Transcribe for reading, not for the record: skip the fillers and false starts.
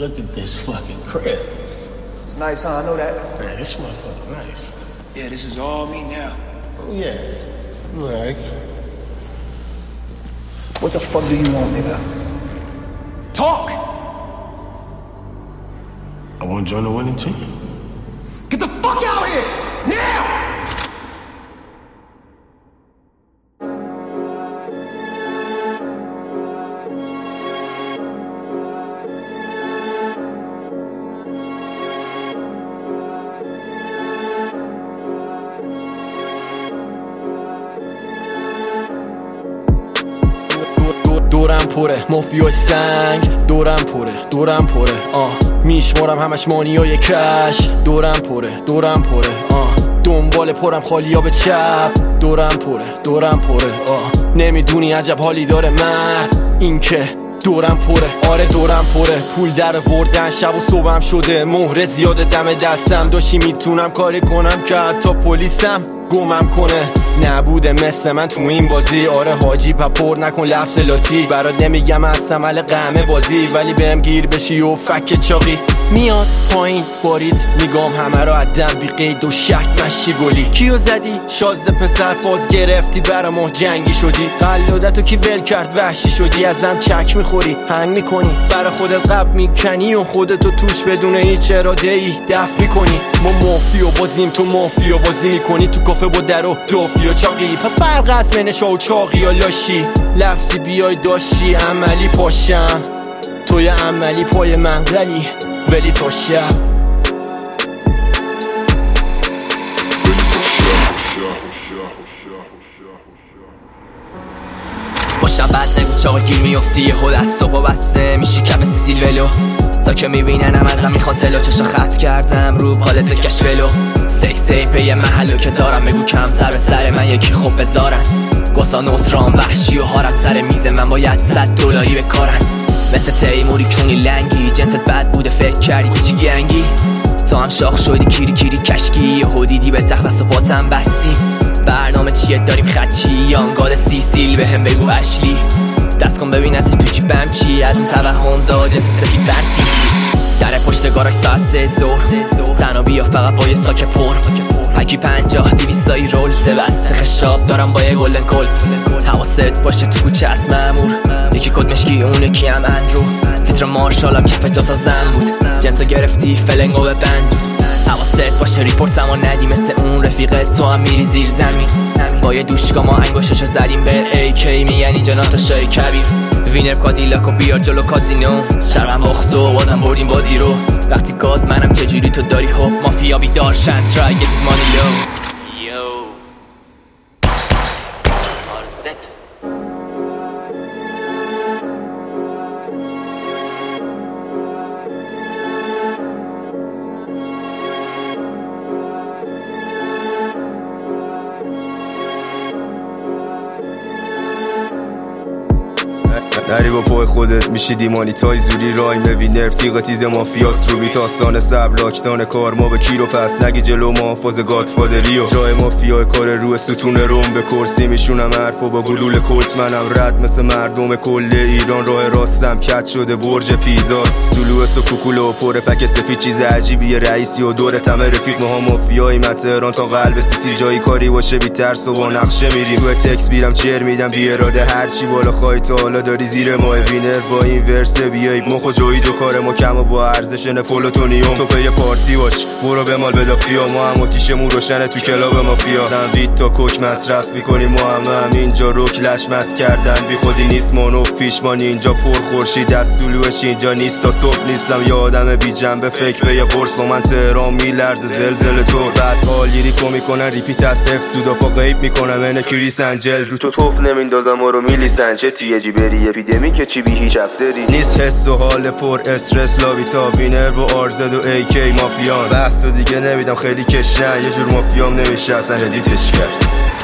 Look at this fucking crib. It's nice, huh? I know that. Man, this motherfucker nice. Yeah, this is all me now. Oh yeah. Right. What the fuck do you want, nigga? Talk! I want to join the winning team. Get the fuck out of here! Now! دورم پره مافیای سنگ، دورم پره میشمارم همش مانیای کش، دورم پره دنبال پرم خالیا به چپ، دورم پره نمیدونی عجب حالی داره مرد این که دورم پره. آره دورم پره، پول در وردن شب و صبحم شده مهره زیاده دم دستم، داشتی میتونم کاری کنم که حتی پلیسم گمم کنه. نبوده مثل من تو این بازی، آره حاجی پپر نکن لفظ لاتی، برات نمیگم از عمل قهمه بازی، ولی بهم گیر بشی و فک چاقی میاد پایین باریت میگم همه را عدم بی قید و شرط مشی گلی. کیو زدی؟ شازده پسر فاز گرفتی برا ما جنگی شدی، قلادتو کی ول کرد وحشی شدی، ازم چک میخوری هنگ میکنی، برا خودت قب میکنی و خودتو توش بدون هیچ اراده ای دفع میکنی. ما مافیا بازیم تو مافیا بازی میکنی، تو کافه با در و دافی و چاقی، پس فرق از بین شو و چاقی یا لاشی، لفظی بیای داشتی عملی پاشم، توی عملی پای منقلی ولی تا شب باشم بد نگو چاقا گیر میفتی، یه خود از صبح بسته میشی کف سیسیل ولو، تا که میبیننم ازم میخوان تلو، چشا خط کردم رو پالت کش ولو، سکس تیپه یه محلو که دارم بگو کم سر به سر من یکی خوب بذارن، گسا نصران وحشی و هارم سر میز من باید $100 بکارن، مثل تیموری کونی لنگی جنست بد بوده فکر کردی پیچی گنگی، تو هم شاخ شدی کیری کشکی، یه هودیدی به تخت دست و پاتم بستیم، برنامه چیه داریم خدچی یانگاد سیسیل به هم بگو اشلی، دست کن ببین ازش تو چی بم چی، از اون توهم زاده سفید برفی، در پشت گاراژ ساعت 3 ظهر تنها بیا فقط با یه ساک پر، پکی 50-200 رول، سه بسته خشاب دارم با یه گلدن کلت، حواست باشه تو کوچه از مامور، یکی کد مشکی اون یکی هم اندرو، پیتر مارشال کف جاسا زن بود، جنسو گرفتی فلنگو به بند، حواست باشه ریپورت اما ندی مثل اون رفیقت تو هم میری زیر زمین، با یه دوشکا ما انگوششو زدیم به ایکی میگن اینجا ناتاشای کبیر، وینر کادیلاکو بیار جلو کازینو، شرم باختو بازم بردیم بازی رو، وقتی گاد منم چجوری تو داری هوب مافیا بیدار شن try get this money low yo آرزت نری با پای خودت میشی دیمانی تای زوری رایم وینر تیغ تیز مافیاس رو بیت آستان سب لاکتان کار ما به کیرو پس نگی جلو ما فاز گادفادریو، جای مافیا کار روی ستون روم به کرسی میشونم حرفو با گلول کلت، منم رد مثل مردم کل ایران، راه راستم کت شده برج پیزاس، طلوعس و کوکولو و پر پک سفید چیز عجیبیه، رئیسی و دور تمه رفیق ماها مافیایی تهران تا قلب سیسیل، جایی کاری باشه بی ترس و با نقشه میریم، تو تکس میرم چیر میدم بی اراده، هرچی بالا خواهی تا حالا داری زیر ما وینر با این ورس بیایی مخو جوید و کار ما کم و با ارزش نپولوتونیوم، تو پی پارتی باش برو به مال بدافیا، ما هم آتیشمون روشنه تو کلاب مافیا، نوید تا کوک مصرف میکنیم ما هم اینجا روک لش مس کردن بی خودی نیست مانوف پیشمانی اینجا پر خورشید دست طلوعش اینجا نیست تا صبح نیستم یه آدم بی جنبه فکر به یه قرص با من تهران میلرزه زلزله تو، بعد حال لیریکو میکنن ریپیت از حفظ سودافا غیب میکنم من کریس انجل رو تو توپ نمیندازم و رو میلیسن چه تیجی بری اپیدمی که چی بی هیچ افتری نیست، حس و حال پر استرس لابیتا وینر و آرزد و ای کی مافیان، بحث و دیگه نمیدم خیلی کشن یه جور مافیام نمیشه اصلا ردیتش کرد.